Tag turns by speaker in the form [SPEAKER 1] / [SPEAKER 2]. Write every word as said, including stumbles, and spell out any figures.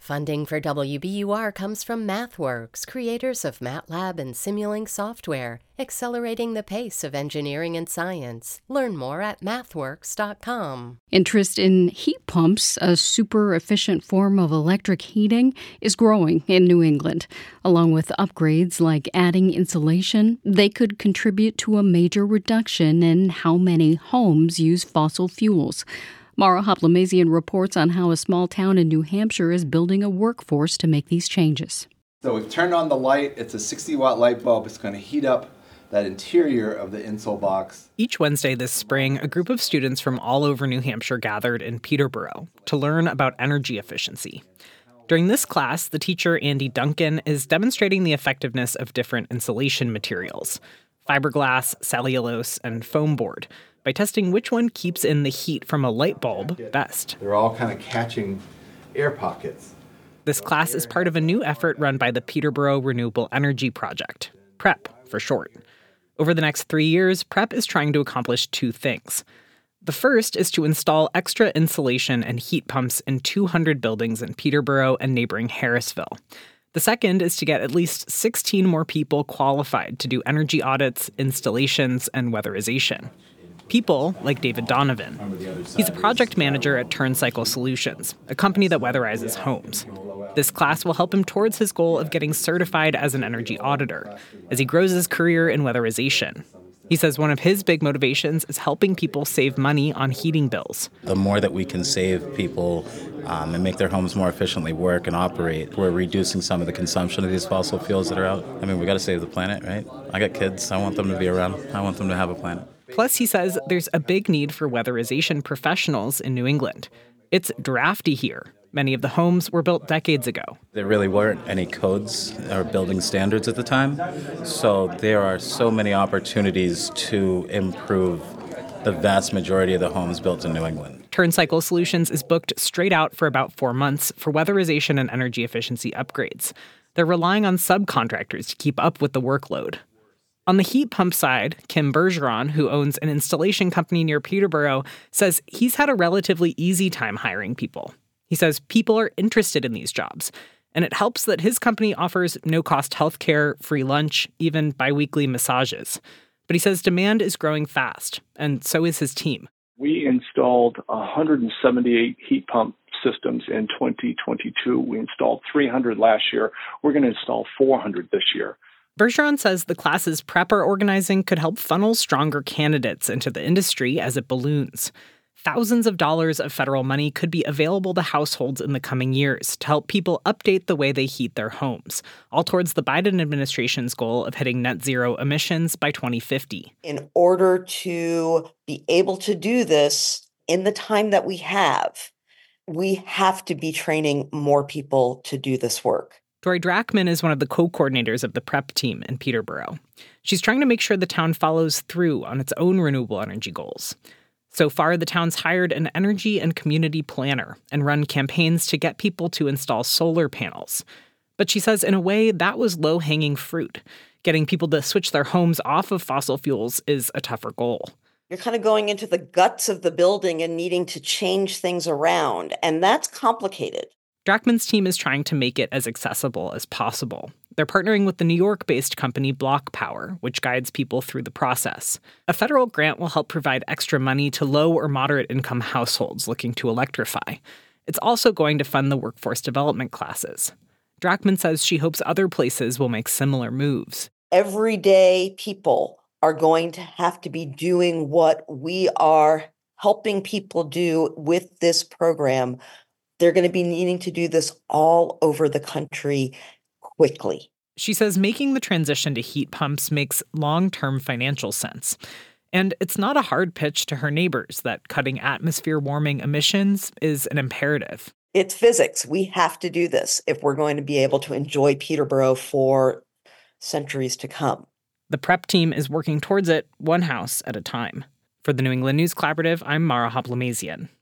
[SPEAKER 1] Funding for W B U R comes from MathWorks, creators of MATLAB and Simulink software, accelerating the pace of engineering and science. Learn more at mathworks dot com.
[SPEAKER 2] Interest in heat pumps, a super efficient form of electric heating, is growing in New England. Along with upgrades like adding insulation, they could contribute to a major reduction in how many homes use fossil fuels. Mara Hoplamazian reports on how a small town in New Hampshire is building a workforce to make these changes.
[SPEAKER 3] So we've turned on the light. It's a sixty watt light bulb. It's going to heat up that interior of the insole box.
[SPEAKER 4] Each Wednesday this spring, a group of students from all over New Hampshire gathered in Peterborough to learn about energy efficiency. During this class, the teacher, Andy Duncan, is demonstrating the effectiveness of different insulation materials, fiberglass, cellulose, and foam board, by testing which one keeps in the heat from a light bulb best.
[SPEAKER 3] They're all kind of catching air pockets.
[SPEAKER 4] This class is part of a new effort run by the Peterborough Renewable Energy Project, PREP for short. Over the next three years, PREP is trying to accomplish two things. The first is to install extra insulation and heat pumps in two hundred buildings in Peterborough and neighboring Harrisville. The second is to get at least sixteen more people qualified to do energy audits, installations, and weatherization. People like David Donovan. He's a project manager at Turncycle Solutions, a company that weatherizes homes. This class will help him towards his goal of getting certified as an energy auditor as he grows his career in weatherization. He says one of his big motivations is helping people save money on heating bills.
[SPEAKER 5] The more that we can save people um, and make their homes more efficiently work and operate, we're reducing some of the consumption of these fossil fuels that are out. I mean, we got to save the planet, right? I got kids. I want them to be around. I want them to have a planet.
[SPEAKER 4] Plus, he says there's a big need for weatherization professionals in New England. It's drafty here. Many of the homes were built decades ago.
[SPEAKER 5] There really weren't any codes or building standards at the time, so there are so many opportunities to improve the vast majority of the homes built in New England.
[SPEAKER 4] Turncycle Solutions is booked straight out for about four months for weatherization and energy efficiency upgrades. They're relying on subcontractors to keep up with the workload. On the heat pump side, Kim Bergeron, who owns an installation company near Peterborough, says he's had a relatively easy time hiring people. He says people are interested in these jobs, and it helps that his company offers no-cost healthcare, free lunch, even biweekly massages. But he says demand is growing fast, and so is his team.
[SPEAKER 6] We installed one hundred seventy-eight heat pump systems in twenty twenty-two. We installed three hundred last year. We're going to install four hundred this year.
[SPEAKER 4] Bergeron says the classes PREP are organizing could help funnel stronger candidates into the industry as it balloons. Thousands of dollars of federal money could be available to households in the coming years to help people update the way they heat their homes, all towards the Biden administration's goal of hitting net zero emissions by twenty fifty.
[SPEAKER 7] In order to be able to do this in the time that we have, we have to be training more people to do this work.
[SPEAKER 4] Dory Drachman is one of the co-coordinators of the PREP team in Peterborough. She's trying to make sure the town follows through on its own renewable energy goals. So far, the town's hired an energy and community planner and run campaigns to get people to install solar panels. But she says, in a way, that was low-hanging fruit. Getting people to switch their homes off of fossil fuels is a tougher goal.
[SPEAKER 7] You're kind of going into the guts of the building and needing to change things around, and that's complicated.
[SPEAKER 4] Drachman's team is trying to make it as accessible as possible. They're partnering with the New York-based company Block Power, which guides people through the process. A federal grant will help provide extra money to low or moderate-income households looking to electrify. It's also going to fund the workforce development classes. Drachman says she hopes other places will make similar moves.
[SPEAKER 7] Everyday people are going to have to be doing what we are helping people do with this program. They're going to be needing to do this all over the country quickly.
[SPEAKER 4] She says making the transition to heat pumps makes long-term financial sense. And it's not a hard pitch to her neighbors that cutting atmosphere warming emissions is an imperative.
[SPEAKER 7] It's physics. We have to do this if we're going to be able to enjoy Peterborough for centuries to come.
[SPEAKER 4] The PREP team is working towards it one house at a time. For the New England News Collaborative, I'm Mara Hoplamazian.